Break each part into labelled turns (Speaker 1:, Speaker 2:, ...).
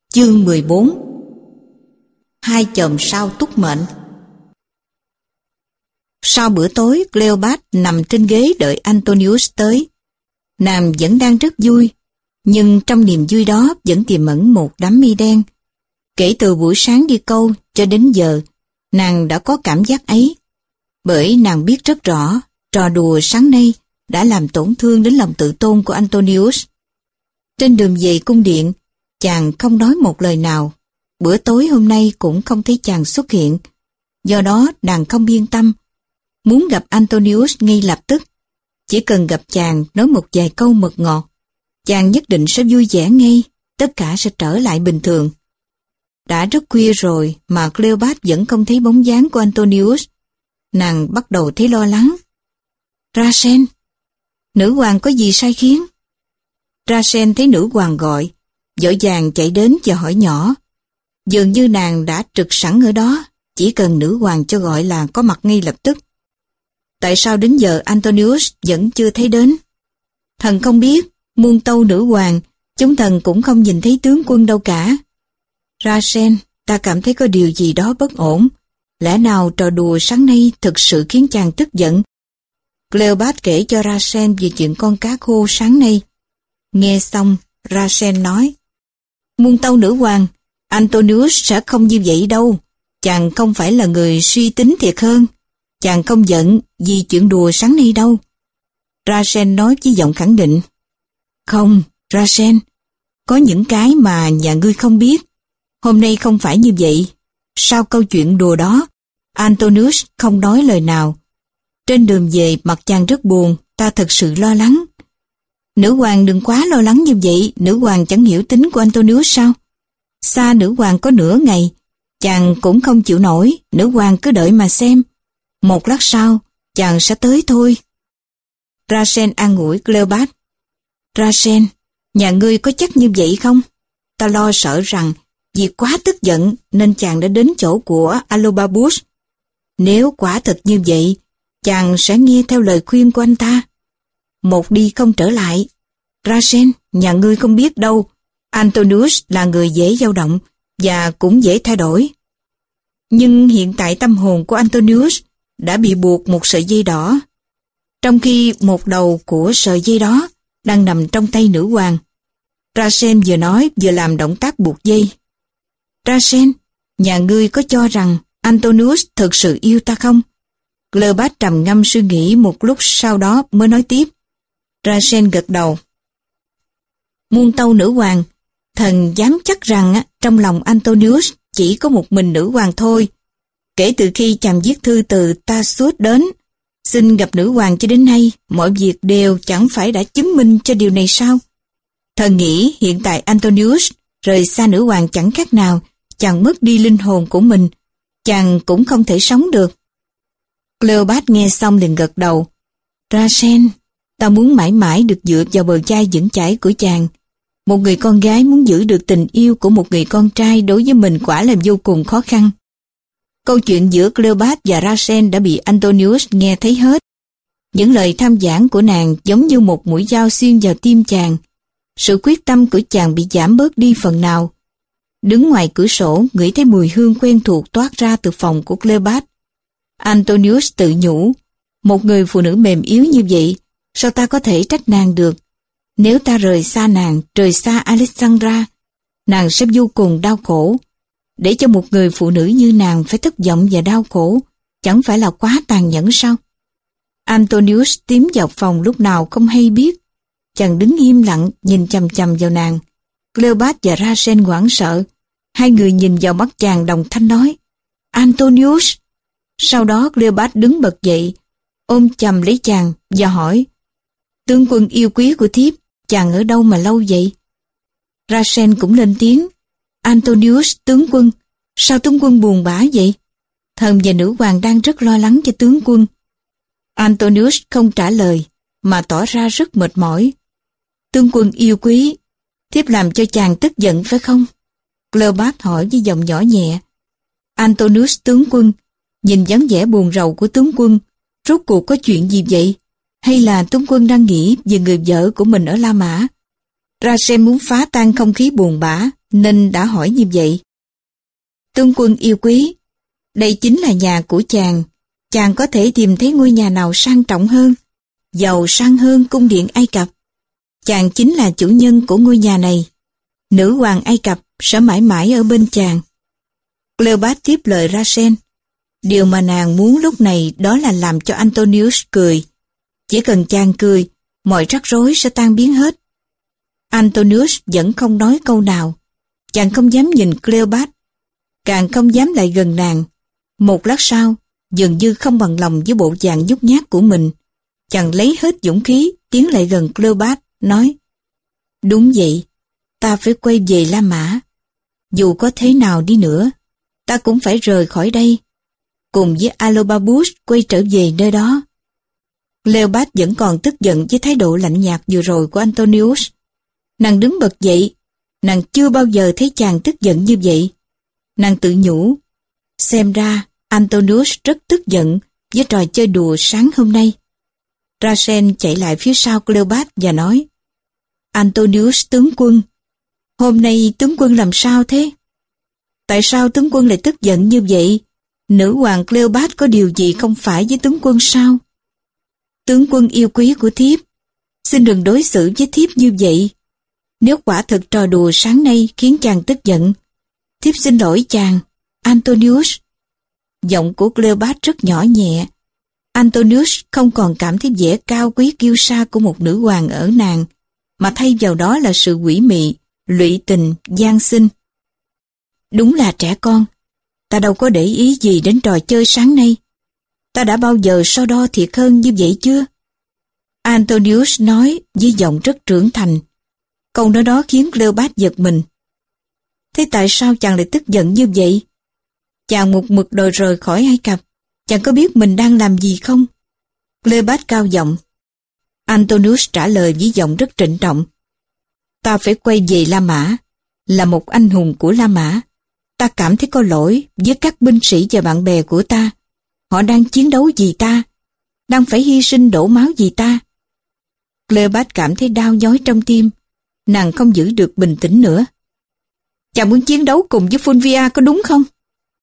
Speaker 1: Chương 14. Hai chòm sao túc mệnh. Sau bữa tối, Cleopat nằm trên ghế đợi Antonius tới. Nàng vẫn đang rất vui, nhưng trong niềm vui đó vẫn tiềm ẩn một đám mây đen. Kể từ buổi sáng đi câu cho đến giờ, nàng đã có cảm giác ấy. Bởi nàng biết rất rõ, trò đùa sáng nay đã làm tổn thương đến lòng tự tôn của Antonius. Trên đường về cung điện, chàng không nói một lời nào. Bữa tối hôm nay cũng không thấy chàng xuất hiện. Do đó nàng không yên tâm. Muốn gặp Antonius ngay lập tức. Chỉ cần gặp chàng nói một vài câu mật ngọt, chàng nhất định sẽ vui vẻ ngay, tất cả sẽ trở lại bình thường. Đã rất khuya rồi mà Cleopat vẫn không thấy bóng dáng của Antonius. Nàng bắt đầu thấy lo lắng. Rachel, nữ hoàng có gì sai khiến? Rachel thấy nữ hoàng gọi, vội vàng chạy đến và hỏi nhỏ. Dường như nàng đã trực sẵn ở đó, chỉ cần nữ hoàng cho gọi là có mặt ngay lập tức. Tại sao đến giờ Antonius vẫn chưa thấy đến? Thần không biết, muôn tâu nữ hoàng, chúng thần cũng không nhìn thấy tướng quân đâu cả. Rachel, ta cảm thấy có điều gì đó bất ổn. Lẽ nào trò đùa sáng nay thực sự khiến chàng tức giận? Cleopat kể cho Rachel về chuyện con cá khô sáng nay. Nghe xong, Rachel nói, muôn tâu nữ hoàng, Antonius sẽ không như vậy đâu. Chàng không phải là người suy tính thiệt hơn. Chàng không giận vì chuyện đùa sáng nay đâu. Rachel nói với giọng khẳng định. Không, Rachel, có những cái mà nhà ngươi không biết. Hôm nay không phải như vậy. Sau câu chuyện đùa đó, Antonius không nói lời nào. Trên đường về mặt chàng rất buồn, ta thật sự lo lắng. Nữ hoàng đừng quá lo lắng như vậy, nữ hoàng chẳng hiểu tính của Antonius sao? Xa nữ hoàng có nửa ngày, chàng cũng không chịu nổi, nữ hoàng cứ đợi mà xem. Một lát sau, chàng sẽ tới thôi. Rachel an ủi Cleopat. Rachel, nhà ngươi có chắc như vậy không? Ta lo sợ rằng vì quá tức giận nên chàng đã đến chỗ của Alobabus. Nếu quả thật như vậy, chàng sẽ nghe theo lời khuyên của anh ta. Một đi không trở lại. Rachel, nhà ngươi không biết đâu, Antonius là người dễ dao động và cũng dễ thay đổi. Nhưng hiện tại tâm hồn của Antonius đã bị buộc một sợi dây đỏ, trong khi một đầu của sợi dây đó đang nằm trong tay nữ hoàng. Rachel vừa nói vừa làm động tác buộc dây. Rachel, nhà ngươi có cho rằng Antonius thực sự yêu ta không? Cleopat trầm ngâm suy nghĩ một lúc sau đó mới nói tiếp. Rachel gật đầu. Muôn tâu nữ hoàng, thần dám chắc rằng trong lòng Antonius chỉ có một mình nữ hoàng thôi. Kể từ khi chàng viết thư từ Tarsus đến, xin gặp nữ hoàng cho đến nay, mọi việc đều chẳng phải đã chứng minh cho điều này sao? Thần nghĩ hiện tại Antonius rời xa nữ hoàng chẳng khác nào chàng mất đi linh hồn của mình, chàng cũng không thể sống được. Cleopat nghe xong liền gật đầu. Rachel, ta muốn mãi mãi được dựa vào bờ vai vững chãi của chàng. Một người con gái muốn giữ được tình yêu của một người con trai đối với mình quả là vô cùng khó khăn. Câu chuyện giữa Cleopat và Rachel đã bị Antonius nghe thấy hết. Những lời tham giảng của nàng giống như một mũi dao xuyên vào tim chàng. Sự quyết tâm của chàng bị giảm bớt đi phần nào. Đứng ngoài cửa sổ, ngửi thấy mùi hương quen thuộc toát ra từ phòng của Cleopat. Antonius tự nhủ, một người phụ nữ mềm yếu như vậy, sao ta có thể trách nàng được? Nếu ta rời xa nàng, rời xa Alexandra, nàng sẽ vô cùng đau khổ. Để cho một người phụ nữ như nàng phải thất vọng và đau khổ, chẳng phải là quá tàn nhẫn sao? Antonius tiến vào phòng lúc nào không hay biết. Chàng đứng im lặng nhìn chằm chằm vào nàng. Cleopat và Rachel hoảng sợ. Hai người nhìn vào mắt chàng đồng thanh nói, Antonius. Sau đó Cleopat đứng bật dậy, ôm chầm lấy chàng và hỏi, tướng quân yêu quý của thiếp, chàng ở đâu mà lâu vậy? Rachel cũng lên tiếng, Antonius tướng quân, sao tướng quân buồn bã vậy? Thần và nữ hoàng đang rất lo lắng cho tướng quân. Antonius không trả lời, mà tỏ ra rất mệt mỏi. Tướng quân yêu quý, thiếp làm cho chàng tức giận phải không? Cleopat hỏi với giọng nhỏ nhẹ. Antonius tướng quân, nhìn dáng vẻ buồn rầu của tướng quân, rốt cuộc có chuyện gì vậy? Hay là tướng quân đang nghĩ về người vợ của mình ở La Mã? Rachel muốn phá tan không khí buồn bã nên đã hỏi như vậy. Tướng quân yêu quý, đây chính là nhà của chàng. Chàng có thể tìm thấy ngôi nhà nào sang trọng hơn, giàu sang hơn cung điện Ai Cập. Chàng chính là chủ nhân của ngôi nhà này. Nữ hoàng Ai Cập sẽ mãi mãi ở bên chàng. Cleopat tiếp lời Rachel. Điều mà nàng muốn lúc này đó là làm cho Antonius cười. Chỉ cần chàng cười, mọi rắc rối sẽ tan biến hết. Antonius vẫn không nói câu nào. Chàng không dám nhìn Cleopat, càng không dám lại gần nàng. Một lát sau, dường như không bằng lòng với bộ dạng nhút nhát của mình, chàng lấy hết dũng khí tiến lại gần Cleopat, nói: Đúng vậy, ta phải quay về La Mã. Dù có thế nào đi nữa, ta cũng phải rời khỏi đây, cùng với Alobabus quay trở về nơi đó. Cleopat vẫn còn tức giận với thái độ lạnh nhạt vừa rồi của Antonius. Nàng đứng bật dậy, nàng chưa bao giờ thấy chàng tức giận như vậy. Nàng tự nhủ, xem ra Antonius rất tức giận với trò chơi đùa sáng hôm nay. Rachel chạy lại phía sau Cleopat và nói: Antonius tướng quân, hôm nay tướng quân làm sao thế? Tại sao tướng quân lại tức giận như vậy? Nữ hoàng Cleopat có điều gì không phải với tướng quân sao? Tướng quân yêu quý của thiếp, xin đừng đối xử với thiếp như vậy. Nếu quả thực trò đùa sáng nay khiến chàng tức giận, thiếp xin lỗi chàng, Antonius. Giọng của Cleopat rất nhỏ nhẹ. Antonius không còn cảm thấy vẻ cao quý kiêu sa của một nữ hoàng ở nàng, mà thay vào đó là sự quỷ mị, lụy tình, gian xinh. Đúng là trẻ con, ta đâu có để ý gì đến trò chơi sáng nay. Ta đã bao giờ so đo thiệt hơn như vậy chưa? Antonius nói với giọng rất trưởng thành. Câu nói đó khiến Cleopat giật mình. Thế tại sao chàng lại tức giận như vậy? Chàng một mực đòi rời khỏi Ai Cập, chàng có biết mình đang làm gì không? Cleopat cao giọng. Antonius trả lời với giọng rất trịnh trọng. Ta phải quay về La Mã. Là một anh hùng của La Mã, ta cảm thấy có lỗi với các binh sĩ và bạn bè của ta. Họ đang chiến đấu vì ta, đang phải hy sinh đổ máu vì ta. Cleopat cảm thấy đau nhói trong tim. Nàng không giữ được bình tĩnh nữa. Chàng muốn chiến đấu cùng với Fulvia có đúng không?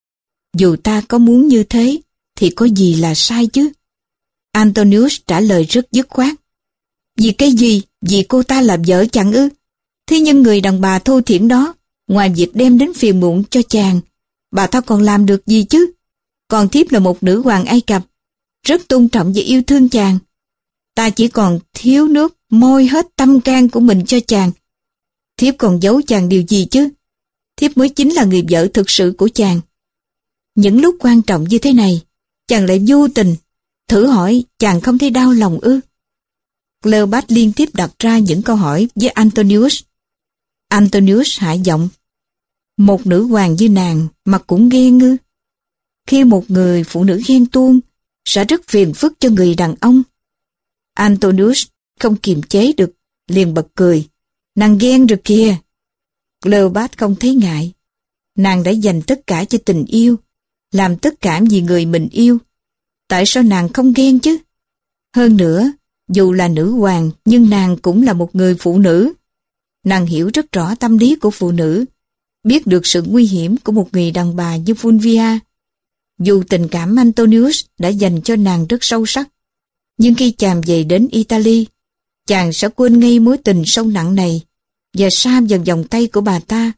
Speaker 1: Dù ta có muốn như thế, thì có gì là sai chứ? Antonius trả lời rất dứt khoát. Vì cái gì? Vì cô ta là vợ chàng ư? Thế nhưng người đàn bà thô thiển đó, ngoài việc đem đến phiền muộn cho chàng, bà ta còn làm được gì chứ? Còn thiếp là một nữ hoàng Ai Cập, rất tôn trọng và yêu thương chàng. Ta chỉ còn thiếu nước môi hết tâm can của mình cho chàng. Thiếp còn giấu chàng điều gì chứ? Thiếp mới chính là người vợ thực sự của chàng. Những lúc quan trọng như thế này, chàng lại vô tình. Thử hỏi chàng không thấy đau lòng ư? Cleopat liên tiếp đặt ra những câu hỏi với Antonius. Antonius hạ giọng. Một nữ hoàng như nàng mà cũng ghen ư? Khi một người phụ nữ ghen tuông, sẽ rất phiền phức cho người đàn ông. Antonius không kiềm chế được, liền bật cười. Nàng ghen rồi kìa. Cleopat không thấy ngại. Nàng đã dành tất cả cho tình yêu, làm tất cả vì người mình yêu. Tại sao nàng không ghen chứ? Hơn nữa, dù là nữ hoàng, nhưng nàng cũng là một người phụ nữ. Nàng hiểu rất rõ tâm lý của phụ nữ, biết được sự nguy hiểm của một người đàn bà như Fulvia. Dù tình cảm Antonius đã dành cho nàng rất sâu sắc, nhưng khi chàng về đến Italy, chàng sẽ quên ngay mối tình sâu nặng này và sa vào vòng tay của bà ta.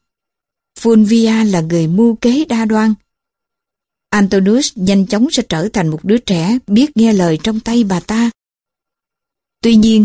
Speaker 1: Fulvia là người mưu kế đa đoan. Antonius nhanh chóng sẽ trở thành một đứa trẻ biết nghe lời trong tay bà ta. Tuy nhiên,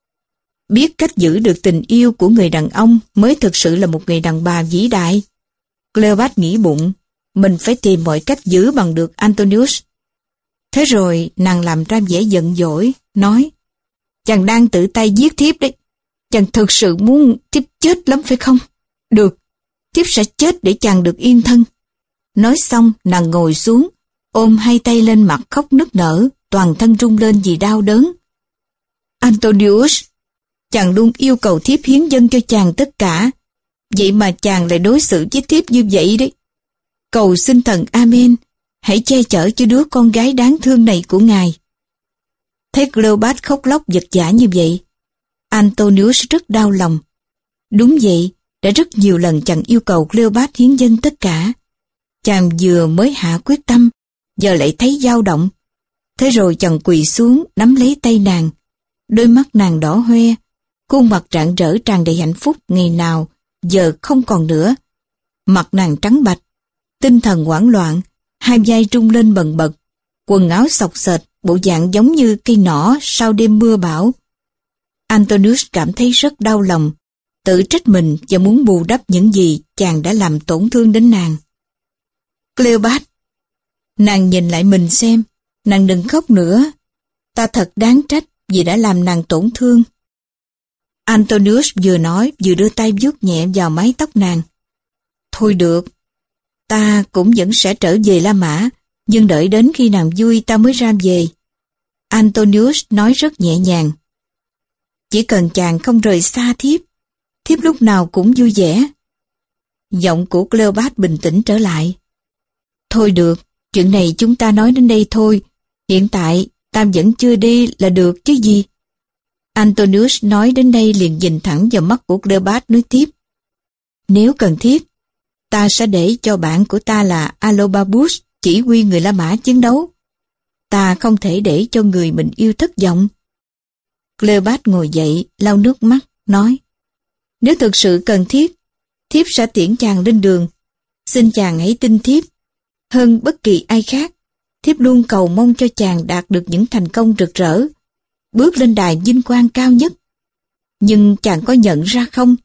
Speaker 1: biết cách giữ được tình yêu của người đàn ông mới thực sự là một người đàn bà vĩ đại. Cleopat nghĩ bụng, mình phải tìm mọi cách giữ bằng được Antonius. Thế rồi nàng làm ra vẻ giận dỗi, nói: Chàng đang tự tay giết thiếp đấy. Chàng thực sự muốn thiếp chết lắm phải không? Được, thiếp sẽ chết để chàng được yên thân. Nói xong, nàng ngồi xuống, ôm hai tay lên mặt khóc nức nở, toàn thân rung lên vì đau đớn. Antonius, chàng luôn yêu cầu thiếp hiến dâng cho chàng tất cả. Vậy mà chàng lại đối xử với thiếp như vậy đấy. Cầu xin thần Amen, hãy che chở cho đứa con gái đáng thương này của ngài. Thấy Cleopat khóc lóc vật vã như vậy, Antonius rất đau lòng. Đúng vậy, đã rất nhiều lần chàng yêu cầu Cleopat hiến dâng tất cả. Chàng vừa mới hạ quyết tâm, giờ lại thấy dao động. Thế rồi chàng quỳ xuống nắm lấy tay nàng. Đôi mắt nàng đỏ hoe, khuôn mặt rạng rỡ tràn đầy hạnh phúc ngày nào, giờ không còn nữa. Mặt nàng trắng bạch, tinh thần hoảng loạn, hai vai rung lên bần bật, quần áo xộc xệch, bộ dạng giống như cây nỏ sau đêm mưa bão. Antonius cảm thấy rất đau lòng, tự trách mình và muốn bù đắp những gì chàng đã làm tổn thương đến nàng. Cleopat, nàng nhìn lại mình xem, nàng đừng khóc nữa. Ta thật đáng trách vì đã làm nàng tổn thương. Antonius vừa nói vừa đưa tay vuốt nhẹ vào mái tóc nàng. Thôi được, ta cũng vẫn sẽ trở về La Mã, nhưng đợi đến khi nàng vui ta mới ra về. Antonius nói rất nhẹ nhàng. Chỉ cần chàng không rời xa thiếp, thiếp lúc nào cũng vui vẻ. Giọng của Cleopat bình tĩnh trở lại. Thôi được, chuyện này chúng ta nói đến đây thôi. Hiện tại ta vẫn chưa đi là được chứ gì. Antonius nói đến đây liền nhìn thẳng vào mắt của Cleopat nói tiếp. Nếu cần thiết, ta sẽ để cho bạn của ta là Arlobabus chỉ huy người La Mã chiến đấu. Ta không thể để cho người mình yêu thất vọng. Cleopat ngồi dậy, lau nước mắt, nói. Nếu thực sự cần thiết, thiếp sẽ tiễn chàng lên đường. Xin chàng hãy tin thiếp. Hơn bất kỳ ai khác, thiếp luôn cầu mong cho chàng đạt được những thành công rực rỡ, bước lên đài vinh quang cao nhất. Nhưng chàng có nhận ra không?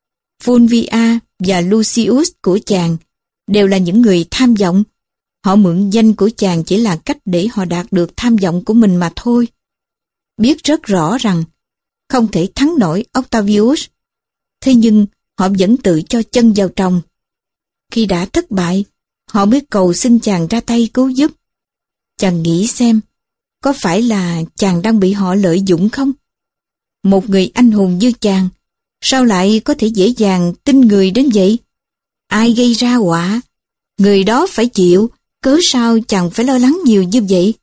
Speaker 1: Fulvia và Lucius của chàng đều là những người tham vọng. Họ mượn danh của chàng chỉ là cách để họ đạt được tham vọng của mình mà thôi. Biết rất rõ rằng không thể thắng nổi Octavius. Thế nhưng họ vẫn tự cho chân vào tròng. Khi đã thất bại, họ mới cầu xin chàng ra tay cứu giúp. Chàng nghĩ xem, có phải là chàng đang bị họ lợi dụng không? Một người anh hùng như chàng, sao lại có thể dễ dàng tin người đến vậy? Ai gây ra họa, người đó phải chịu, cớ sao chàng phải lo lắng nhiều như vậy?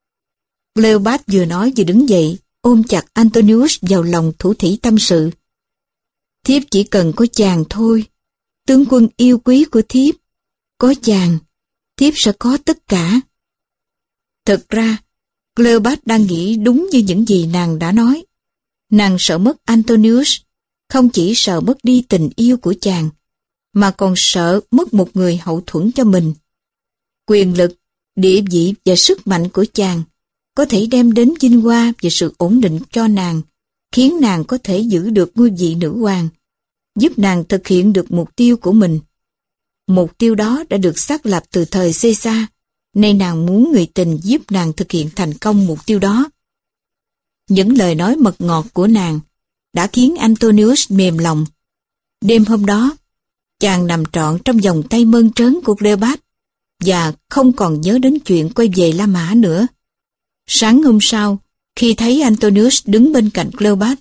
Speaker 1: Cleopat vừa nói vừa đứng dậy, ôm chặt Antonius vào lòng thủ thỉ tâm sự. Thiếp chỉ cần có chàng thôi, tướng quân yêu quý của thiếp. Có chàng, thiếp sẽ có tất cả. Thực ra, Cleopat đang nghĩ đúng như những gì nàng đã nói. Nàng sợ mất Antonius, không chỉ sợ mất đi tình yêu của chàng, mà còn sợ mất một người hậu thuẫn cho mình. Quyền lực, địa vị và sức mạnh của chàng có thể đem đến vinh hoa và sự ổn định cho nàng, khiến nàng có thể giữ được ngôi vị nữ hoàng, giúp nàng thực hiện được mục tiêu của mình. Mục tiêu đó đã được xác lập từ thời Caesar, nay nàng muốn người tình giúp nàng thực hiện thành công mục tiêu đó. Những lời nói mật ngọt của nàng đã khiến Antonius mềm lòng. Đêm hôm đó, chàng nằm trọn trong vòng tay mơn trớn của Cleopat và không còn nhớ đến chuyện quay về La Mã nữa. Sáng hôm sau, khi thấy Antonius đứng bên cạnh Cleopat,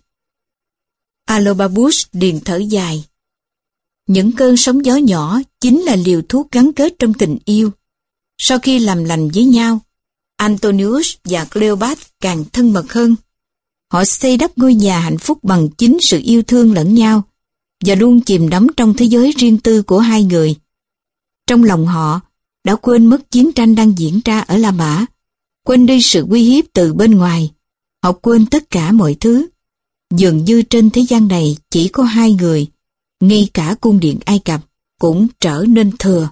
Speaker 1: Arlobabus liền thở dài. Những cơn sóng gió nhỏ chính là liều thuốc gắn kết trong tình yêu. Sau khi làm lành với nhau, Antonius và Cleopat càng thân mật hơn. Họ xây đắp ngôi nhà hạnh phúc bằng chính sự yêu thương lẫn nhau và luôn chìm đắm trong thế giới riêng tư của hai người. Trong lòng họ đã quên mất chiến tranh đang diễn ra ở La Mã, quên đi sự uy hiếp từ bên ngoài. Họ quên tất cả mọi thứ. Dường như trên thế gian này chỉ có hai người, ngay cả cung điện Ai Cập cũng trở nên thừa.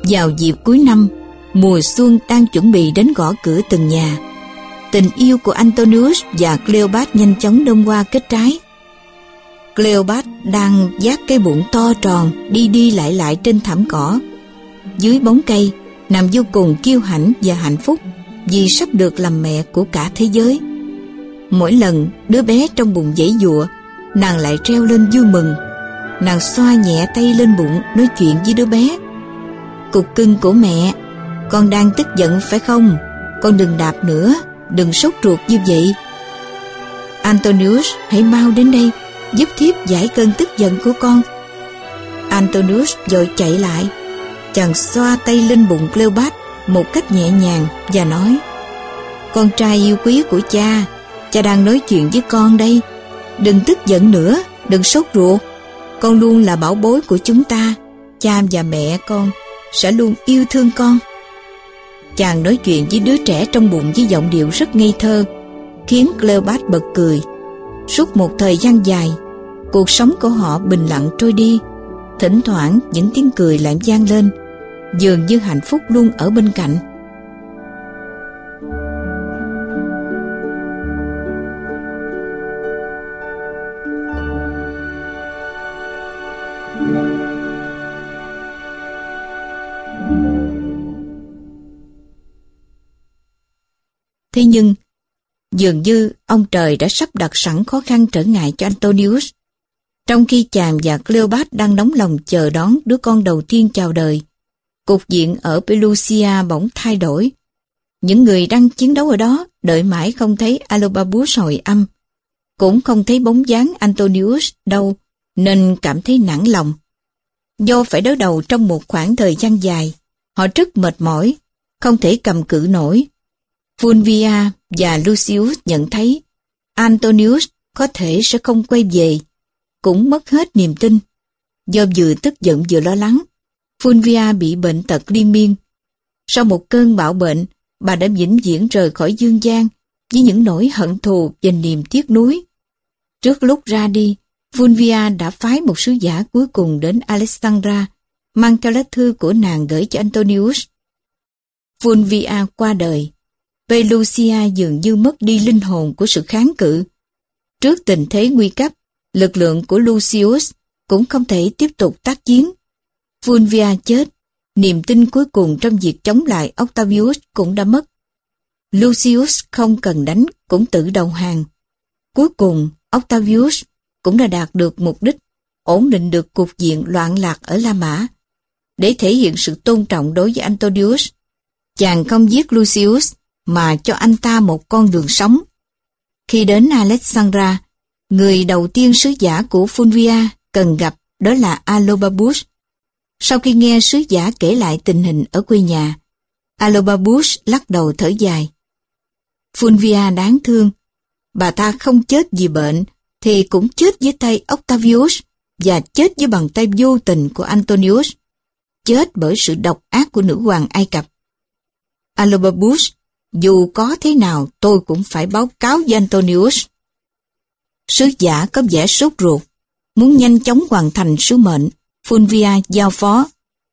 Speaker 1: Vào dịp cuối năm, mùa xuân đang chuẩn bị đến gõ cửa từng nhà, tình yêu của Antonius và Cleopat nhanh chóng đơm hoa kết trái. Cleopat đang vác cái bụng to tròn đi đi lại lại trên thảm cỏ. Dưới bóng cây, nàng vô cùng kiêu hãnh và hạnh phúc vì sắp được làm mẹ của cả thế giới. Mỗi lần đứa bé trong bụng giãy giụa, nàng lại reo lên vui mừng. Nàng xoa nhẹ tay lên bụng nói chuyện với đứa bé. Cục cưng của mẹ, con đang tức giận phải không? Con đừng đạp nữa, đừng sốt ruột như vậy. Antonius, hãy mau đến đây, giúp thiếp giải cơn tức giận của con. Antonius vội chạy lại. Chàng xoa tay lên bụng Cleopat một cách nhẹ nhàng và nói: Con trai yêu quý của cha, cha đang nói chuyện với con đây. Đừng tức giận nữa, đừng sốt ruột. Con luôn là bảo bối của chúng ta. Cha và mẹ con sẽ luôn yêu thương con. Chàng nói chuyện với đứa trẻ trong bụng với giọng điệu rất ngây thơ, khiến Cleopat bật cười. Suốt một thời gian dài, cuộc sống của họ bình lặng trôi đi. Thỉnh thoảng những tiếng cười lại vang lên, dường như hạnh phúc luôn ở bên cạnh. Thế nhưng, dường như ông trời đã sắp đặt sẵn khó khăn trở ngại cho Antonius. Trong khi chàng và Cleopat đang nóng lòng chờ đón đứa con đầu tiên chào đời, cục diện ở Pelusia bỗng thay đổi. Những người đang chiến đấu ở đó đợi mãi không thấy Arlobabus hồi âm, cũng không thấy bóng dáng Antonius đâu, nên cảm thấy nản lòng. Do phải đối đầu trong một khoảng thời gian dài, họ rất mệt mỏi, không thể cầm cự nổi. Fulvia và Lucius nhận thấy Antonius có thể sẽ không quay về, cũng mất hết niềm tin. Do vừa tức giận vừa lo lắng, Fulvia bị bệnh tật liên miên. Sau một cơn bạo bệnh, bà đã vĩnh viễn rời khỏi dương gian với những nỗi hận thù và niềm tiếc nuối. Trước lúc ra đi, Fulvia đã phái một sứ giả cuối cùng đến Alexandra, mang theo lá thư của nàng gửi cho Antonius. Fulvia qua đời. Pelusia dường như mất đi linh hồn của sự kháng cự. Trước tình thế nguy cấp, lực lượng của Lucius cũng không thể tiếp tục tác chiến. Fulvia chết, niềm tin cuối cùng trong việc chống lại Octavius cũng đã mất. Lucius không cần đánh cũng tự đầu hàng. Cuối cùng, Octavius cũng đã đạt được mục đích, ổn định được cục diện loạn lạc ở La Mã. Để thể hiện sự tôn trọng đối với Antonius, chàng không giết Lucius mà cho anh ta một con đường sống. Khi đến Alexandra, người đầu tiên sứ giả của Fulvia cần gặp đó là Arlobabus. Sau khi nghe sứ giả kể lại tình hình ở quê nhà, Arlobabus lắc đầu thở dài. Fulvia đáng thương, bà ta không chết vì bệnh thì cũng chết dưới tay Octavius và chết dưới bàn tay vô tình của Antonius, chết bởi sự độc ác của nữ hoàng Ai Cập. Arlobabus, dù có thế nào tôi cũng phải báo cáo với Antonius. Sứ giả có vẻ sốt ruột, muốn nhanh chóng hoàn thành sứ mệnh Fulvia giao phó.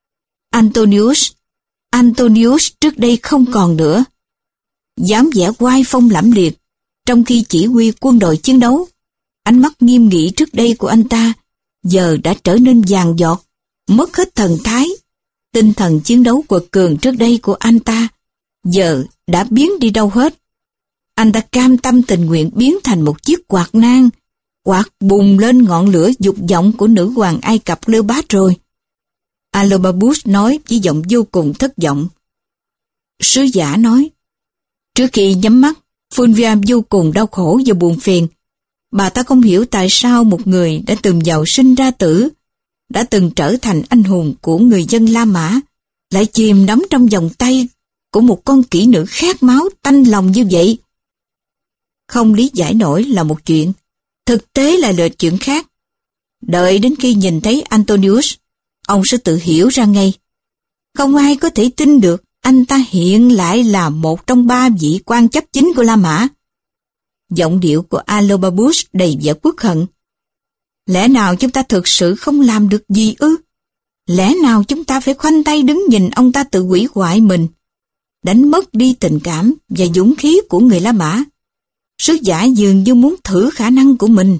Speaker 1: Antonius trước đây không còn nữa. Dám vẻ oai phong lẫm liệt, trong khi chỉ huy quân đội chiến đấu, ánh mắt nghiêm nghị trước đây của anh ta giờ đã trở nên vàng dọt, mất hết thần thái. Tinh thần chiến đấu quật cường trước đây của anh ta giờ đã biến đi đâu hết. Anh ta cam tâm tình nguyện biến thành một chiếc quạt nang, quạt bùng lên ngọn lửa dục vọng của nữ hoàng Ai Cập Cleopat rồi. Arlobabus nói với giọng vô cùng thất vọng. Sứ giả nói, trước khi nhắm mắt, Fulvia vô cùng đau khổ và buồn phiền. Bà ta không hiểu tại sao một người đã từng giàu sinh ra tử, đã từng trở thành anh hùng của người dân La Mã, lại chìm đắm trong vòng tay của một con kỹ nữ khát máu tanh lòng như vậy. Không lý giải nổi là một chuyện, thực tế là chuyện khác. Đợi đến khi nhìn thấy Antonius, ông sẽ tự hiểu ra ngay. Không ai có thể tin được anh ta hiện lại là một trong 3 vị quan chấp chính của La Mã. Giọng điệu của Arlobabus đầy vẻ uất hận. Lẽ nào chúng ta thực sự không làm được gì ư? Lẽ nào chúng ta phải khoanh tay đứng nhìn ông ta tự hủy hoại mình, đánh mất đi tình cảm và dũng khí của người La Mã? Sứ giả dường như muốn thử khả năng của mình.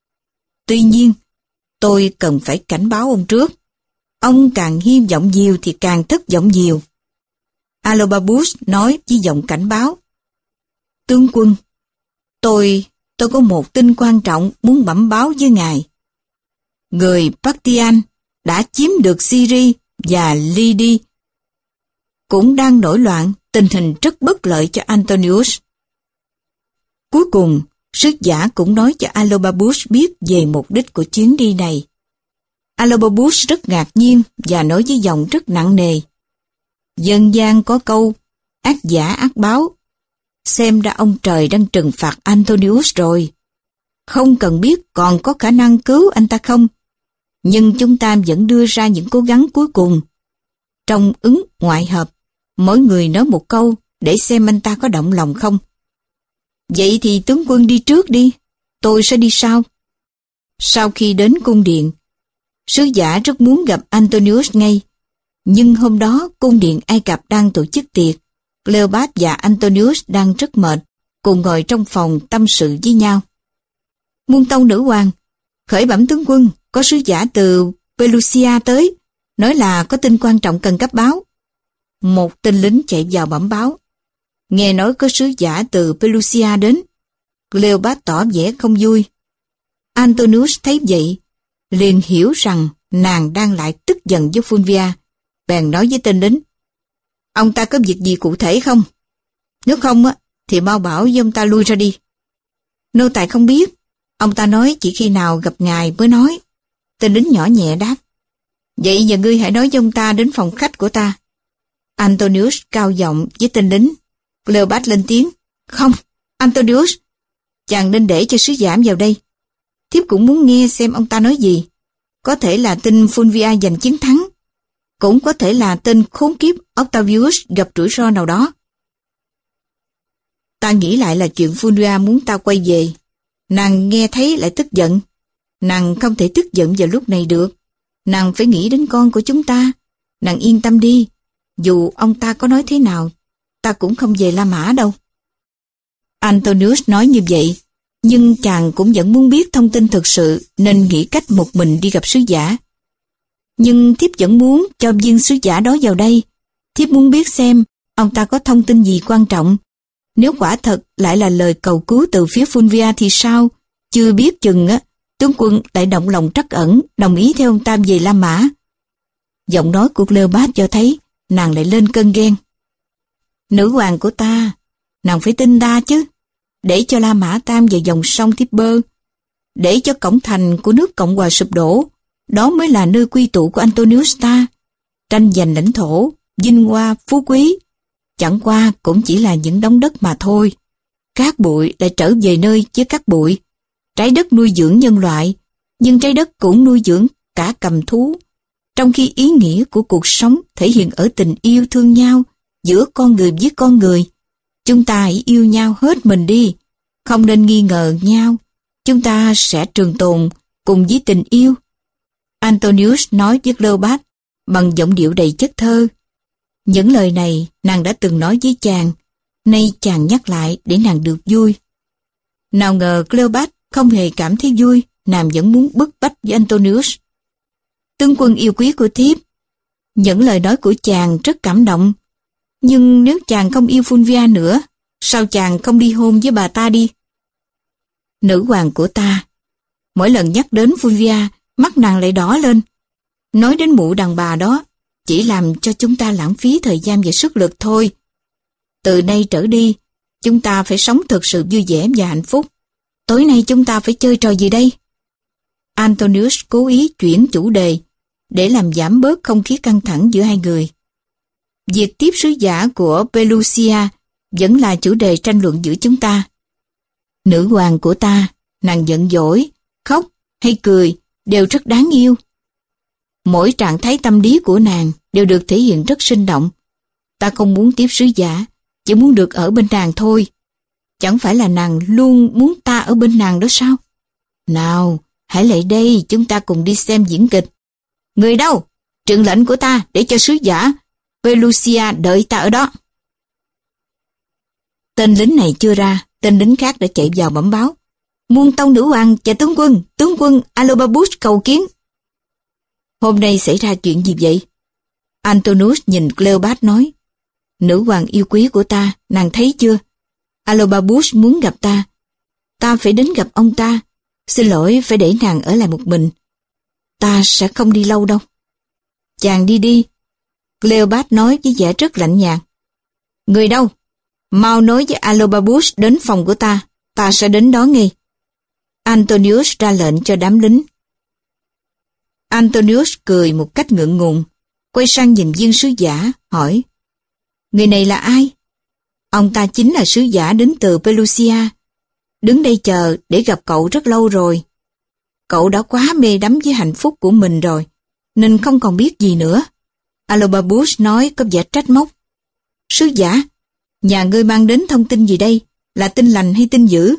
Speaker 1: Tuy nhiên, tôi cần phải cảnh báo ông trước. Ông càng hy vọng nhiều thì càng thất vọng nhiều. Arlobabus nói với giọng cảnh báo. Tướng quân, tôi có một tin quan trọng muốn bẩm báo với ngài. Người Bactrian đã chiếm được Syria và Lydia, cũng đang nổi loạn, tình hình rất bất lợi cho Antonius. Cuối cùng, sứ giả cũng nói cho Arlobabus biết về mục đích của chuyến đi này. Arlobabus rất ngạc nhiên và nói với giọng rất nặng nề. Dân gian có câu, ác giả ác báo. Xem ra ông trời đang trừng phạt Antonius rồi. Không cần biết còn có khả năng cứu anh ta không, nhưng chúng ta vẫn đưa ra những cố gắng cuối cùng. Trong ứng ngoại hợp, mỗi người nói một câu để xem anh ta có động lòng không. Vậy thì tướng quân đi trước đi, tôi sẽ đi sau. Sau khi đến cung điện, sứ giả rất muốn gặp Antonius ngay, nhưng hôm đó cung điện Ai Cập đang tổ chức tiệc. Cleopat và Antonius đang rất mệt, cùng ngồi trong phòng tâm sự với nhau. Muôn tâu nữ hoàng, khởi bẩm tướng quân, có sứ giả từ Pelusia tới, nói là có tin quan trọng cần cấp báo. Một tên lính chạy vào bẩm báo. Nghe nói có sứ giả từ Pelusia đến. Cleopat tỏ vẻ không vui. Antonius thấy vậy, liền hiểu rằng nàng đang lại tức giận với Fulvia, bèn nói với tên lính. Ông ta có việc gì cụ thể không? Nếu không thì mau bảo với ông ta lui ra đi. Nô tài không biết, ông ta nói chỉ khi nào gặp ngài mới nói. Tên lính nhỏ nhẹ đáp. Vậy giờ ngươi hãy nói với ông ta đến phòng khách của ta. Antonius cao giọng với tên lính. Cleopat lên tiếng. Không, Antonius, chàng nên để cho sứ giả vào đây. Thiếp cũng muốn nghe xem ông ta nói gì. Có thể là tin Fulvia giành chiến thắng, cũng có thể là tên khốn kiếp Octavius gặp rủi ro nào đó. Ta nghĩ lại là chuyện Fulvia muốn ta quay về. Nàng nghe thấy lại tức giận. Nàng không thể tức giận vào lúc này được. Nàng phải nghĩ đến con của chúng ta. Nàng yên tâm đi. Dù ông ta có nói thế nào, ta cũng không về La Mã đâu. Antonius nói như vậy, nhưng chàng cũng vẫn muốn biết thông tin thực sự nên nghĩ cách một mình đi gặp sứ giả. Nhưng thiếp vẫn muốn cho viên sứ giả đó vào đây. Thiếp muốn biết xem ông ta có thông tin gì quan trọng. Nếu quả thật lại là lời cầu cứu từ phía Fulvia thì sao? Chưa biết chừng tướng quân lại động lòng trắc ẩn, đồng ý theo ông ta về La Mã. Giọng nói của Cleopat cho thấy nàng lại lên cơn ghen. Nữ hoàng của ta, nàng phải tin ta chứ. Để cho La Mã tam vào dòng sông Tiber, để cho cổng thành của nước Cộng hòa sụp đổ, đó mới là nơi quy tụ của Antonius ta. Tranh giành lãnh thổ, vinh hoa, phú quý, chẳng qua cũng chỉ là những đống đất mà thôi. Cát bụi lại trở về nơi với cát bụi. Trái đất nuôi dưỡng nhân loại, nhưng trái đất cũng nuôi dưỡng cả cầm thú. Trong khi ý nghĩa của cuộc sống thể hiện ở tình yêu thương nhau giữa con người với con người, chúng ta hãy yêu nhau hết mình đi, không nên nghi ngờ nhau. Chúng ta sẽ trường tồn cùng với tình yêu. Antonius nói với Cleopat bằng giọng điệu đầy chất thơ. Những lời này nàng đã từng nói với chàng, nay chàng nhắc lại để nàng được vui. Nào ngờ Cleopat không hề cảm thấy vui, nàng vẫn muốn bức bách với Antonius. Tướng quân yêu quý của thiếp, những lời nói của chàng rất cảm động. Nhưng nếu chàng không yêu Fulvia nữa, sao chàng không đi hôn với bà ta đi? Nữ hoàng của ta, mỗi lần nhắc đến Fulvia, mắt nàng lại đỏ lên. Nói đến mụ đàn bà đó, chỉ làm cho chúng ta lãng phí thời gian và sức lực thôi. Từ nay trở đi, chúng ta phải sống thực sự vui vẻ và hạnh phúc. Tối nay chúng ta phải chơi trò gì đây? Antonius cố ý chuyển chủ đề, để làm giảm bớt không khí căng thẳng giữa hai người. Việc tiếp sứ giả của Pelusia vẫn là chủ đề tranh luận giữa chúng ta. Nữ hoàng của ta, nàng giận dỗi, khóc hay cười đều rất đáng yêu. Mỗi trạng thái tâm lý của nàng đều được thể hiện rất sinh động. Ta không muốn tiếp sứ giả, chỉ muốn được ở bên nàng thôi. Chẳng phải là nàng luôn muốn ta ở bên nàng đó sao? Nào, hãy lại đây, chúng ta cùng đi xem diễn kịch. Người đâu? Truyền lệnh của ta để cho sứ giả Pelusia đợi ta ở đó. Tên lính này chưa ra, tên lính khác đã chạy vào bẩm báo. Muôn tông nữ hoàng và tướng quân Alobabus cầu kiến. Hôm nay xảy ra chuyện gì vậy? Antonius nhìn Cleopat nói. Nữ hoàng yêu quý của ta, nàng thấy chưa? Alobabus muốn gặp ta. Ta phải đến gặp ông ta. Xin lỗi phải để nàng ở lại một mình. Ta sẽ không đi lâu đâu. Chàng đi đi. Cleopat nói với vẻ rất lạnh nhạt. Người đâu? Mau nói với Alobabus đến phòng của ta. Ta sẽ đến đó ngay. Antonius ra lệnh cho đám lính. Antonius cười một cách ngượng ngùng, quay sang nhìn viên sứ giả, hỏi. Người này là ai? Ông ta chính là sứ giả đến từ Pelusia. Đứng đây chờ để gặp cậu rất lâu rồi. Cậu đã quá mê đắm với hạnh phúc của mình rồi, nên không còn biết gì nữa. Alobabus nói có vẻ trách móc. Sứ giả, nhà ngươi mang đến thông tin gì đây? Là tin lành hay tin dữ?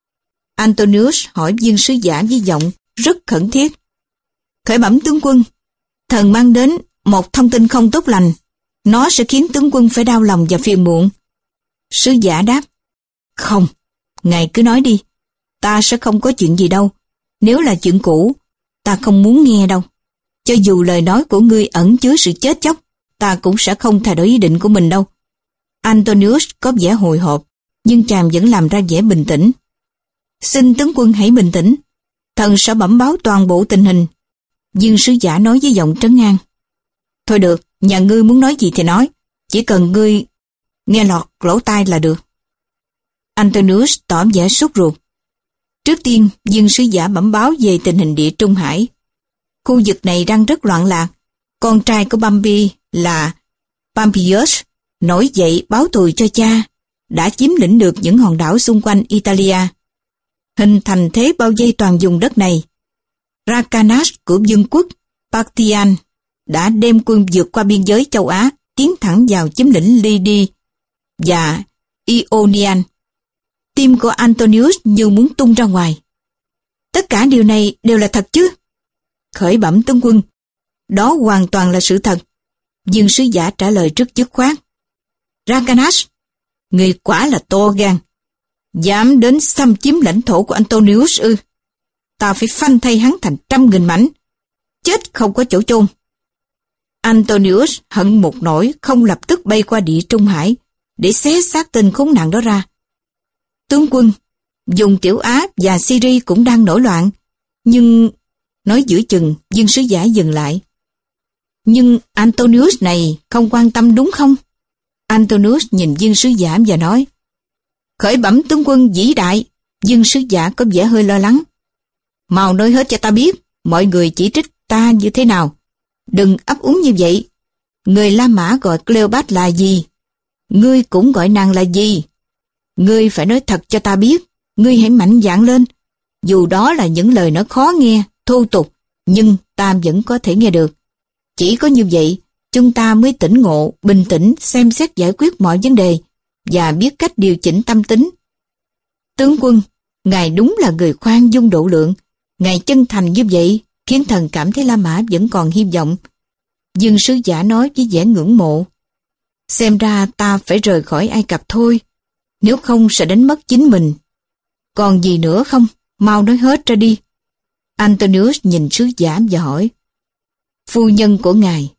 Speaker 1: Antonius hỏi viên sứ giả với giọng rất khẩn thiết. Khởi bẩm tướng quân, thần mang đến một thông tin không tốt lành. Nó sẽ khiến tướng quân phải đau lòng và phiền muộn. Sứ giả đáp. Không, ngài cứ nói đi. Ta sẽ không có chuyện gì đâu. Nếu là chuyện cũ, ta không muốn nghe đâu. Cho dù lời nói của ngươi ẩn chứa sự chết chóc, ta cũng sẽ không thay đổi ý định của mình đâu. Antonius có vẻ hồi hộp, nhưng chàng vẫn làm ra vẻ bình tĩnh. Xin tướng quân hãy bình tĩnh. Thần sẽ bẩm báo toàn bộ tình hình. Viên sứ giả nói với giọng trấn an. Thôi được, nhà ngươi muốn nói gì thì nói. Chỉ cần ngươi nghe lọt lỗ tai là được. Antonius tỏ vẻ sốt ruột. Trước tiên, viên sứ giả bẩm báo về tình hình địa Trung Hải. Khu vực này đang rất loạn lạc. Con trai của Pompey là Pompeius nổi dậy báo thù cho cha, đã chiếm lĩnh được những hòn đảo xung quanh Italia, hình thành thế bao vây toàn vùng đất này. Rakanas của vương quốc Bactrian đã đem quân vượt qua biên giới châu Á, tiến thẳng vào chiếm lĩnh Lydia và Ionian. Tim của Antonius như muốn tung ra ngoài. Tất cả điều này đều là thật chứ? Khởi bẩm tướng quân, đó hoàn toàn là sự thật. Viên sứ giả trả lời rất dứt khoát. Rakanas, người quả là to gan, dám đến xâm chiếm lãnh thổ của Antonius ư? Ta phải phanh thay hắn thành 100.000 mảnh, chết không có chỗ chôn. Antonius hận một nỗi không lập tức bay qua địa Trung Hải để xé xác tên khốn nạn đó ra. Tướng quân, vùng Tiểu Á và Syria cũng đang nổi loạn, nhưng... Nói giữa chừng, viên sứ giả dừng lại. Nhưng Antonius này không quan tâm đúng không? Antonius nhìn viên sứ giả và nói. Khởi bẩm tướng quân vĩ đại. Viên sứ giả có vẻ hơi lo lắng. Mau nói hết cho ta biết, mọi người chỉ trích ta như thế nào. Đừng ấp úng như vậy. Người La Mã gọi Cleopat là gì? Ngươi cũng gọi nàng là gì? Ngươi phải nói thật cho ta biết. Ngươi hãy mạnh dạn lên. Dù đó là những lời nói khó nghe, thô tục, nhưng ta vẫn có thể nghe được. Chỉ có như vậy, chúng ta mới tỉnh ngộ, bình tĩnh, xem xét giải quyết mọi vấn đề và biết cách điều chỉnh tâm tính. Tướng quân, ngài đúng là người khoan dung độ lượng. Ngài chân thành như vậy, khiến thần cảm thấy La Mã vẫn còn hy vọng. Dương sứ giả nói với vẻ ngưỡng mộ. Xem ra ta phải rời khỏi Ai Cập thôi, nếu không sẽ đánh mất chính mình. Còn gì nữa không? Mau nói hết ra đi. Antonius nhìn sứ giả và hỏi. Phu nhân của ngài,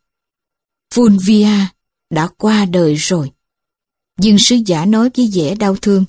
Speaker 1: Fulvia, đã qua đời rồi. Dương sứ giả nói với vẻ đau thương.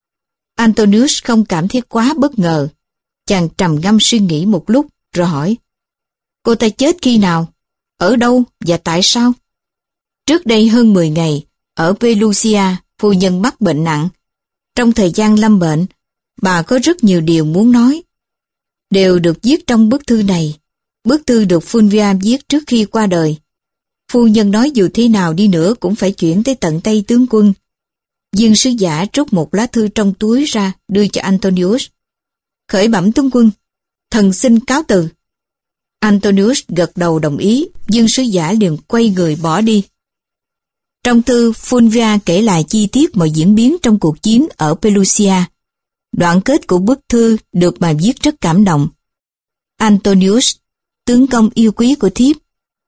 Speaker 1: Antonius không cảm thấy quá bất ngờ. Chàng trầm ngâm suy nghĩ một lúc rồi hỏi. Cô ta chết khi nào? Ở đâu và tại sao? Trước đây hơn 10 ngày, ở Pelusia, phu nhân mắc bệnh nặng. Trong thời gian lâm bệnh, bà có rất nhiều điều muốn nói. Đều được viết trong bức thư này. Bức thư được Fulvia viết trước khi qua đời. Phu nhân nói dù thế nào đi nữa cũng phải chuyển tới tận tay tướng quân. Dương sứ giả rút một lá thư trong túi ra đưa cho Antonius. Khởi bẩm tướng quân, thần xin cáo từ. Antonius gật đầu đồng ý, Dương sứ giả liền quay người bỏ đi. Trong thư, Fulvia kể lại chi tiết mọi diễn biến trong cuộc chiến ở Pelusia. Đoạn kết của bức thư được bà viết rất cảm động. Antonius, tướng công yêu quý của thiếp,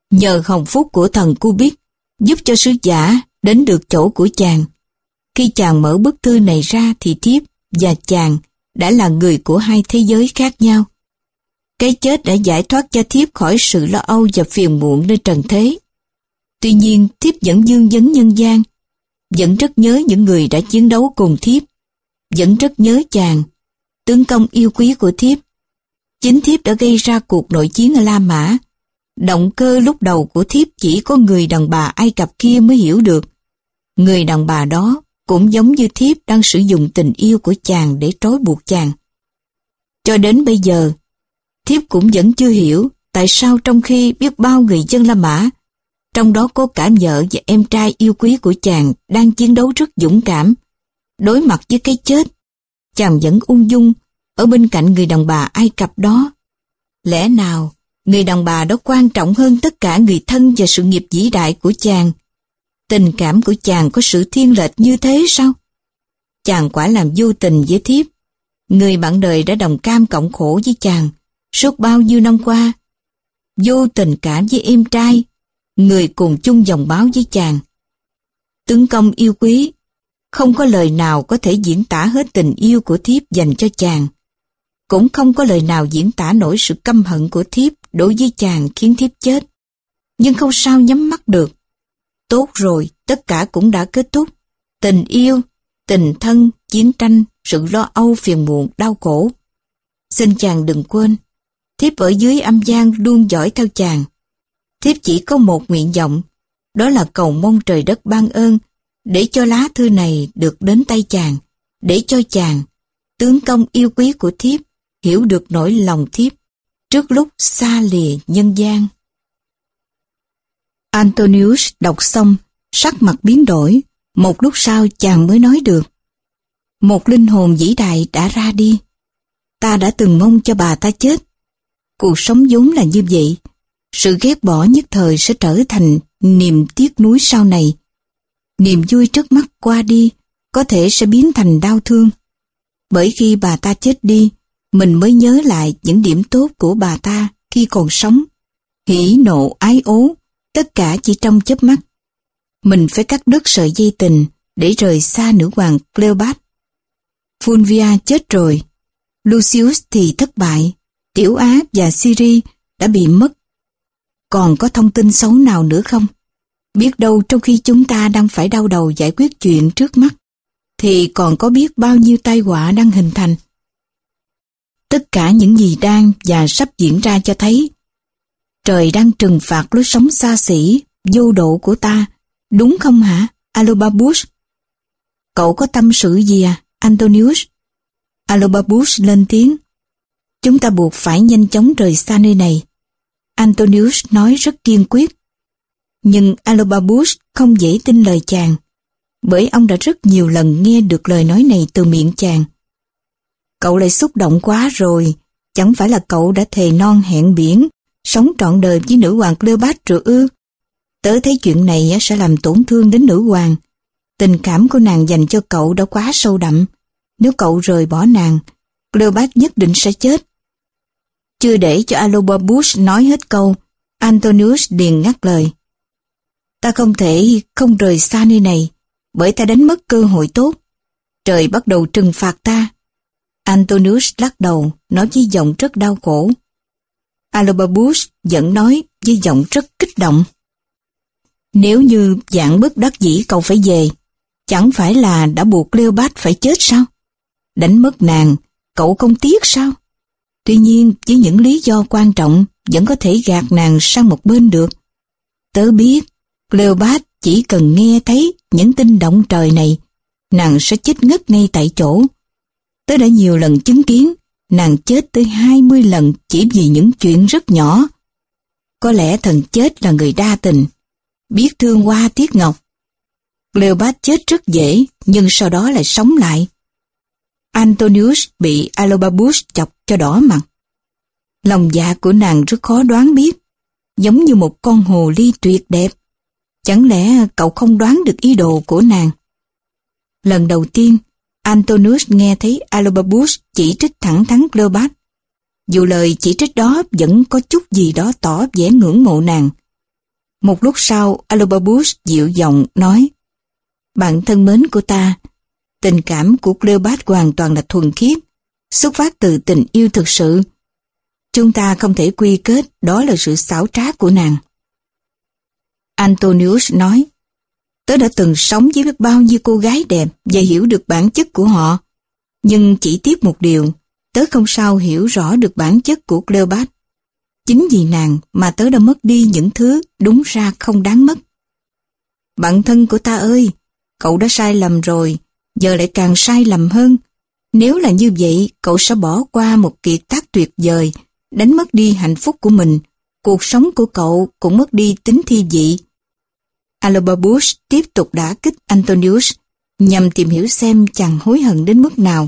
Speaker 1: Nhờ hồng phúc của thần Cupid giúp cho sứ giả đến được chỗ của chàng. Khi chàng mở bức thư này ra thì thiếp và chàng đã là người của hai thế giới khác nhau. Cái chết đã giải thoát cho thiếp khỏi sự lo âu và phiền muộn nơi trần thế. Tuy nhiên thiếp vẫn vương vấn nhân gian, vẫn rất nhớ những người đã chiến đấu cùng thiếp, vẫn rất nhớ chàng, tướng công yêu quý của thiếp. Chính thiếp đã gây ra cuộc nội chiến ở La Mã. Động cơ lúc đầu của thiếp chỉ có người đàn bà Ai Cập kia mới hiểu được. Người đàn bà đó cũng giống như thiếp đang sử dụng tình yêu của chàng để trói buộc chàng. Cho đến bây giờ, thiếp cũng vẫn chưa hiểu tại sao trong khi biết bao người dân La Mã, trong đó có cả vợ và em trai yêu quý của chàng đang chiến đấu rất dũng cảm, đối mặt với cái chết, chàng vẫn ung dung ở bên cạnh người đàn bà Ai Cập đó. Lẽ nào người đàn bà đó quan trọng hơn tất cả người thân và sự nghiệp vĩ đại của chàng? Tình cảm của chàng có sự thiên lệch như thế sao? Chàng quả làm vô tình với thiếp, người bạn đời đã đồng cam cộng khổ với chàng suốt bao nhiêu năm qua. Vô tình cảm với em trai, người cùng chung dòng máu với chàng. Tướng công yêu quý, không có lời nào có thể diễn tả hết tình yêu của thiếp dành cho chàng. Cũng không có lời nào diễn tả nổi sự căm hận của thiếp đối với chàng khiến thiếp chết. Nhưng không sao nhắm mắt được. Tốt rồi, tất cả cũng đã kết thúc. Tình yêu, tình thân, chiến tranh, sự lo âu, phiền muộn, đau khổ. Xin chàng đừng quên, thiếp ở dưới âm gian luôn dõi theo chàng. Thiếp chỉ có một nguyện vọng, đó là cầu mong trời đất ban ơn để cho lá thư này được đến tay chàng, để cho chàng, tướng công yêu quý của thiếp, hiểu được nỗi lòng thiếp trước lúc xa lìa nhân gian. Antonius đọc xong, sắc mặt biến đổi, một lúc sau chàng mới nói được. Một linh hồn vĩ đại đã ra đi. Ta đã từng mong cho bà ta chết. Cuộc sống vốn là như vậy. Sự ghét bỏ nhất thời sẽ trở thành niềm tiếc nuối sau này. Niềm vui trước mắt qua đi, có thể sẽ biến thành đau thương. Bởi khi bà ta chết đi, mình mới nhớ lại những điểm tốt của bà ta khi còn sống. Hỉ nộ ái ố, tất cả chỉ trong chớp mắt. Mình phải cắt đứt sợi dây tình để rời xa nữ hoàng Cleopatra. Fulvia chết rồi. Lucius thì thất bại. Tiểu Á và Syri đã bị mất. Còn có thông tin xấu nào nữa không? Biết đâu trong khi chúng ta đang phải đau đầu giải quyết chuyện trước mắt, thì còn có biết bao nhiêu tai họa đang hình thành. Tất cả những gì đang và sắp diễn ra cho thấy trời đang trừng phạt lối sống xa xỉ, vô độ của ta, đúng không hả, Arlobabus? Cậu có tâm sự gì à, Antonius? Arlobabus lên tiếng. Chúng ta buộc phải nhanh chóng rời xa nơi này. Antonius nói rất kiên quyết. Nhưng Arlobabus không dễ tin lời chàng, bởi ông đã rất nhiều lần nghe được lời nói này từ miệng chàng. Cậu lại xúc động quá rồi, chẳng phải là cậu đã thề non hẹn biển, sống trọn đời với nữ hoàng Cleopatra ư? Tớ thấy chuyện này sẽ làm tổn thương đến nữ hoàng. Tình cảm của nàng dành cho cậu đã quá sâu đậm. Nếu cậu rời bỏ nàng, Cleopatra nhất định sẽ chết. Chưa để cho Arlobabus nói hết câu, Antonius liền ngắt lời. Ta không thể không rời xa nơi này, bởi ta đánh mất cơ hội tốt. Trời bắt đầu trừng phạt ta. Antonius lắc đầu, nói với giọng rất đau khổ. Arlobabus vẫn nói với giọng rất kích động. Nếu như vạn bất đắc dĩ cậu phải về, chẳng phải là đã buộc Cleopatra phải chết sao? Đánh mất nàng, cậu không tiếc sao? Tuy nhiên, với những lý do quan trọng, vẫn có thể gạt nàng sang một bên được. Tớ biết, Cleopatra chỉ cần nghe thấy những tin động trời này, nàng sẽ chết ngất ngay tại chỗ. Tớ đã nhiều lần chứng kiến, nàng chết tới 20 lần chỉ vì những chuyện rất nhỏ. Có lẽ thần chết là người đa tình, biết thương hoa tiếc ngọc. Cleopatra chết rất dễ, nhưng sau đó lại sống lại. Antonius bị Arlobabus chọc cho đỏ mặt. Lòng dạ của nàng rất khó đoán biết, giống như một con hồ ly tuyệt đẹp. Chẳng lẽ cậu không đoán được ý đồ của nàng? Lần đầu tiên, Antonius nghe thấy Arlobabus chỉ trích thẳng thắn Cleopatra. Dù lời chỉ trích đó vẫn có chút gì đó tỏ vẻ ngưỡng mộ nàng, Một lúc sau, Arlobabus dịu giọng nói: Bạn thân mến của ta, tình cảm của Cleopat hoàn toàn là thuần khiết, xuất phát từ tình yêu thực sự. Chúng ta không thể quy kết đó là sự xảo trá của nàng. Antonius nói: Tớ đã từng sống với biết bao nhiêu cô gái đẹp và hiểu được bản chất của họ. Nhưng chỉ tiếc một điều, tớ không sao hiểu rõ được bản chất của Cleopat. Chính vì nàng mà tớ đã mất đi những thứ đúng ra không đáng mất. Bạn thân của ta ơi, cậu đã sai lầm rồi, giờ lại càng sai lầm hơn. Nếu là như vậy, cậu sẽ bỏ qua một kiệt tác tuyệt vời, đánh mất đi hạnh phúc của mình, cuộc sống của cậu cũng mất đi tính thi vị. Arlobabus tiếp tục đả kích Antonius, nhằm tìm hiểu xem chàng hối hận đến mức nào.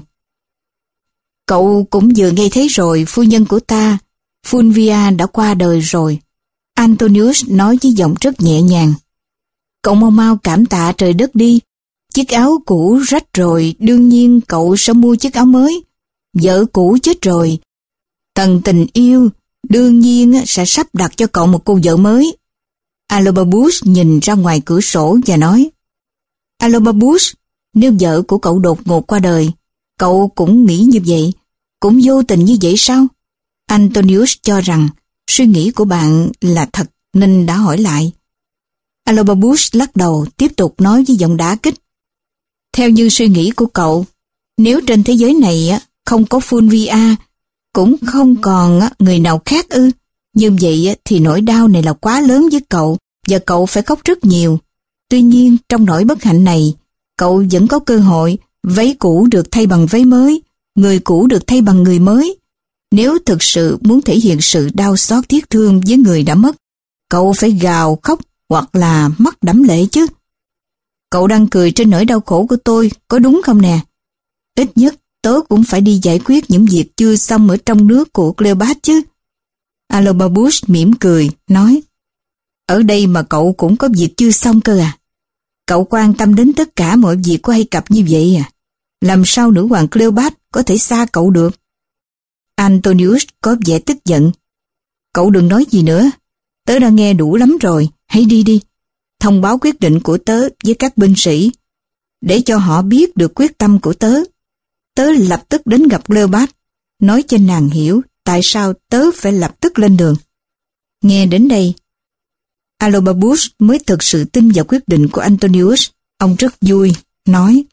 Speaker 1: Cậu cũng vừa nghe thấy rồi, phu nhân của ta, Fulvia đã qua đời rồi. Antonius nói với giọng rất nhẹ nhàng. Cậu mau mau cảm tạ trời đất đi. Chiếc áo cũ rách rồi, đương nhiên cậu sẽ mua chiếc áo mới. Vợ cũ chết rồi, tần tình yêu đương nhiên sẽ sắp đặt cho cậu một cô vợ mới. Arlobabus nhìn ra ngoài cửa sổ và nói: Arlobabus, nếu vợ của cậu đột ngột qua đời, cậu cũng nghĩ như vậy, cũng vô tình như vậy sao? Antonius cho rằng suy nghĩ của bạn là thật nên đã hỏi lại. Arlobabus lắc đầu, tiếp tục nói với giọng đả kích. Theo như suy nghĩ của cậu, nếu trên thế giới này không có Fulvia, cũng không còn người nào khác ư? Như vậy thì nỗi đau này là quá lớn với cậu và cậu phải khóc rất nhiều. Tuy nhiên trong nỗi bất hạnh này, cậu vẫn có cơ hội, váy cũ được thay bằng váy mới, người cũ được thay bằng người mới. Nếu thực sự muốn thể hiện sự đau xót tiếc thương với người đã mất, cậu phải gào khóc hoặc là mắt đẫm lệ chứ. Cậu đang cười trên nỗi đau khổ của tôi, có đúng không nè? Ít nhất tớ cũng phải đi giải quyết những việc chưa xong ở trong nước của Cleopat chứ. Arlobabus mỉm cười, nói: Ở đây mà cậu cũng có việc chưa xong cơ à? Cậu quan tâm đến tất cả mọi việc của Ai Cập như vậy à? Làm sao nữ hoàng Cleopat có thể xa cậu được? Antonius có vẻ tức giận. Cậu đừng nói gì nữa, tớ đã nghe đủ lắm rồi, hãy đi đi. Thông báo quyết định của tớ với các binh sĩ, để cho họ biết được quyết tâm của tớ. Tớ lập tức đến gặp Cleopat, nói cho nàng hiểu tại sao tớ phải lập tức lên đường. Nghe đến đây, Arlobabus mới thực sự tin vào quyết định của Antonius. Ông rất vui, nói: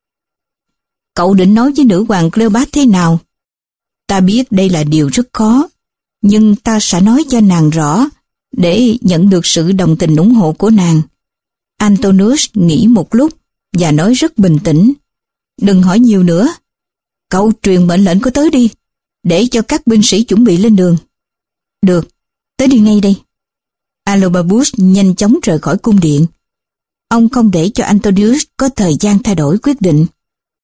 Speaker 1: Cậu định nói với nữ hoàng Cleopat thế nào? Ta biết đây là điều rất khó, nhưng ta sẽ nói cho nàng rõ, để nhận được sự đồng tình ủng hộ của nàng. Antonius nghĩ một lúc và nói rất bình tĩnh: Đừng hỏi nhiều nữa. Cậu truyền mệnh lệnh của tớ đi, để cho các binh sĩ chuẩn bị lên đường. Được, tớ đi ngay đây. Arlobabus nhanh chóng rời khỏi cung điện. Ông không để cho Antonius có thời gian thay đổi quyết định.